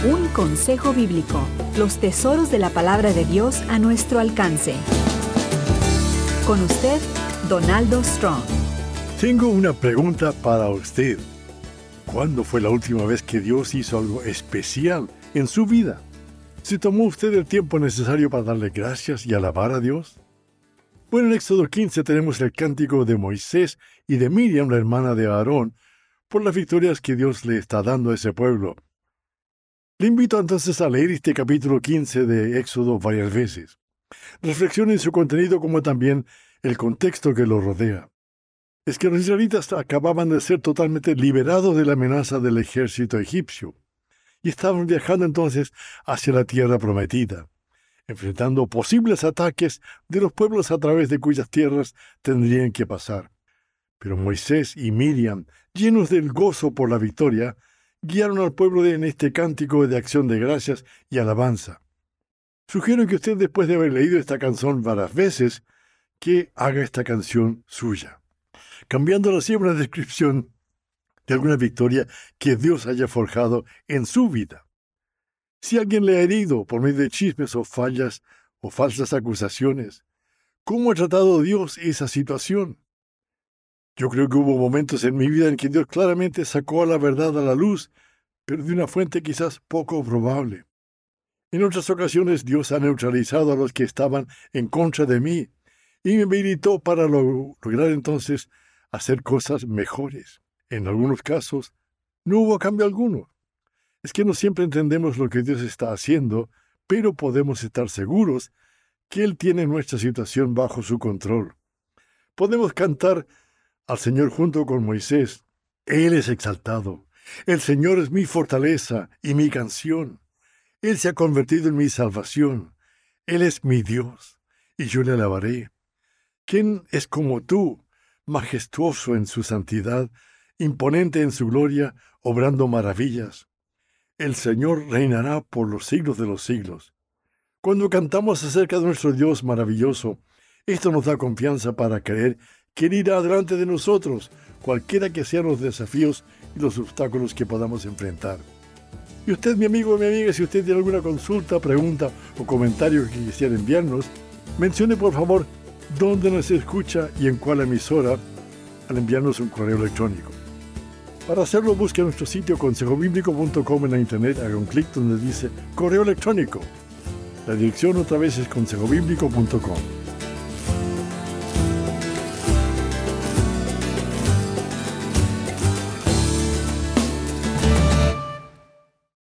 Un consejo bíblico. Los tesoros de la palabra de Dios a nuestro alcance. Con usted, Donaldo Strong. Tengo una pregunta para usted. ¿Cuándo fue la última vez que Dios hizo algo especial en su vida? ¿Se tomó usted el tiempo necesario para darle gracias y alabar a Dios? Bueno, en Éxodo 15 tenemos el cántico de Moisés y de Miriam, la hermana de Aarón, por las victorias que Dios le está dando a ese pueblo. Le invito entonces a leer este capítulo 15 de Éxodo varias veces. Reflexione en su contenido como también el contexto que lo rodea. Es que los israelitas acababan de ser totalmente liberados de la amenaza del ejército egipcio y estaban viajando entonces hacia la tierra prometida, enfrentando posibles ataques de los pueblos a través de cuyas tierras tendrían que pasar. Pero Moisés y Miriam, llenos del gozo por la victoria, guiaron al pueblo en este cántico de acción de gracias y alabanza. Sugiero que usted, después de haber leído esta canción varias veces, que haga esta canción suya, cambiándola así a una descripción de alguna victoria que Dios haya forjado en su vida. Si alguien le ha herido por medio de chismes o fallas o falsas acusaciones, ¿cómo ha tratado Dios esa situación? Yo creo que hubo momentos en mi vida en que Dios claramente sacó a la verdad a la luz, pero de una fuente quizás poco probable. En otras ocasiones Dios ha neutralizado a los que estaban en contra de mí y me habilitó para lograr entonces hacer cosas mejores. En algunos casos no hubo cambio alguno. Es que no siempre entendemos lo que Dios está haciendo, pero podemos estar seguros que Él tiene nuestra situación bajo su control. Podemos cantar al Señor junto con Moisés. Él es exaltado. El Señor es mi fortaleza y mi canción. Él se ha convertido en mi salvación. Él es mi Dios, y yo le alabaré. ¿Quién es como tú, majestuoso en su santidad, imponente en su gloria, obrando maravillas? El Señor reinará por los siglos de los siglos. Cuando cantamos acerca de nuestro Dios maravilloso, esto nos da confianza para creer que Él irá delante de nosotros, cualquiera que sean los desafíos y los obstáculos que podamos enfrentar. Y usted, mi amigo o mi amiga, si usted tiene alguna consulta, pregunta o comentario que quisiera enviarnos, mencione por favor dónde nos escucha y en cuál emisora al enviarnos un correo electrónico. Para hacerlo, busque nuestro sitio consejobiblico.com en la internet, haga un clic donde dice correo electrónico. La dirección otra vez es consejobiblico.com.